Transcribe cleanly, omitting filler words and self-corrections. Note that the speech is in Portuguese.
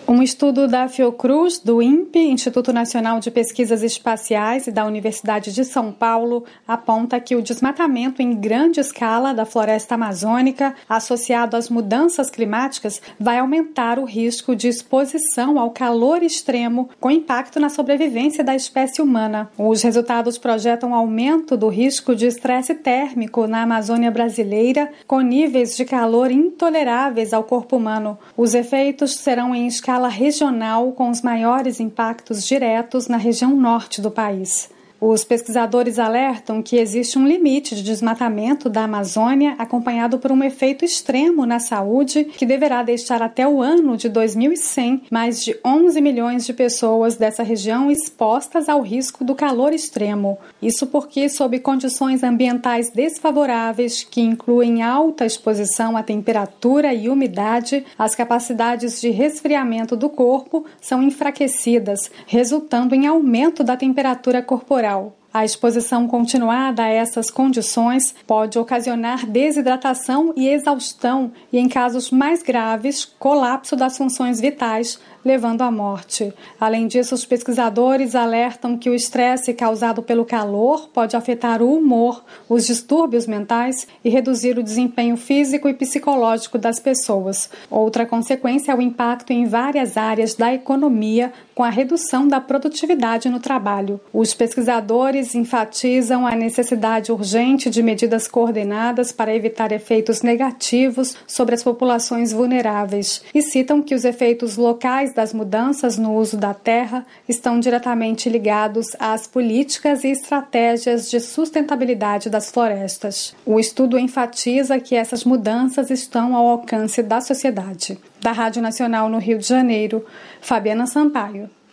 Um estudo da Fiocruz, do INPE, Instituto Nacional de Pesquisas Espaciais, e da Universidade de São Paulo, aponta que o desmatamento em grande escala da floresta amazônica, associado às mudanças climáticas, vai aumentar o risco de exposição ao calor extremo, com impacto na sobrevivência da espécie humana. Os resultados projetam aumento do risco de estresse térmico na Amazônia brasileira, com níveis de calor intoleráveis ao corpo humano. Os efeitos serão em escala regional, com os maiores impactos diretos na região norte do país. Os pesquisadores alertam que existe um limite de desmatamento da Amazônia, acompanhado por um efeito extremo na saúde, que deverá deixar até o ano de 2100 mais de 11 milhões de pessoas dessa região expostas ao risco do calor extremo. Isso porque, sob condições ambientais desfavoráveis, que incluem alta exposição à temperatura e umidade, as capacidades de resfriamento do corpo são enfraquecidas, resultando em aumento da temperatura corporal. A exposição continuada a essas condições pode ocasionar desidratação e exaustão e, em casos mais graves, colapso das funções vitais, levando à morte. Além disso, os pesquisadores alertam que o estresse causado pelo calor pode afetar o humor, os distúrbios mentais e reduzir o desempenho físico e psicológico das pessoas. Outra consequência é o impacto em várias áreas da economia, com a redução da produtividade no trabalho. Os pesquisadores enfatizam a necessidade urgente de medidas coordenadas para evitar efeitos negativos sobre as populações vulneráveis e citam que os efeitos locais das mudanças no uso da terra estão diretamente ligados às políticas e estratégias de sustentabilidade das florestas. O estudo enfatiza que essas mudanças estão ao alcance da sociedade. Da Rádio Nacional no Rio de Janeiro, Fabiana Sampaio.